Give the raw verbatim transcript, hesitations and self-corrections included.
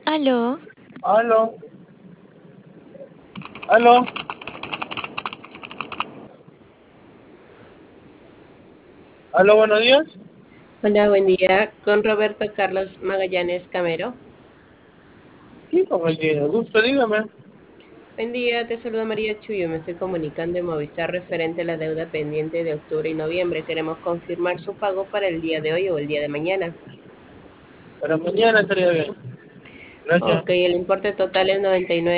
Aló, Aló, aló, aló, buenos días. Hola, buen día. Con Roberto Carlos Magallanes Camero. Sí, con el que gusto, dígame. Buen día, te saluda María Chuyo. Me estoy comunicando de Movistar referente a la deuda pendiente de octubre y noviembre. Queremos confirmar su pago para el día de hoy o el día de mañana. Para mañana estaría bien. Gracias. Ok, el importe total es noventa y nueve.